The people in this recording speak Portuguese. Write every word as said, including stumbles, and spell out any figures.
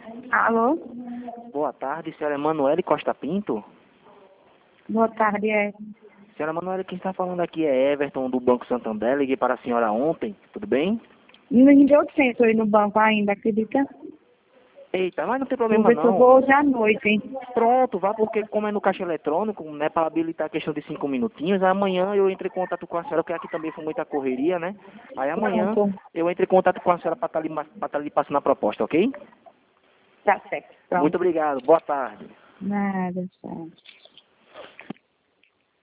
Alô? Boa tarde, senhora Emanuele Costa Pinto. Boa tarde, é. Senhora Emanuele, quem está falando aqui é Everton, do Banco Santander. Liguei para a senhora ontem, tudo bem? Não me deu centro aí no banco ainda, acredita? Eita, mas não tem Vou problema ver se eu não. vou hoje à noite, hein? Pronto, vá, porque como é no caixa eletrônico, né, para habilitar a questão de cinco minutinhos, amanhã eu entro em contato com a senhora, porque aqui também foi muita correria, né? Aí amanhã Pronto. eu entro em contato com a senhora para estar lhe, pra tá lhe passando a proposta, ok? Tá certo. Muito Pronto. obrigado, boa tarde. Nada, tchau.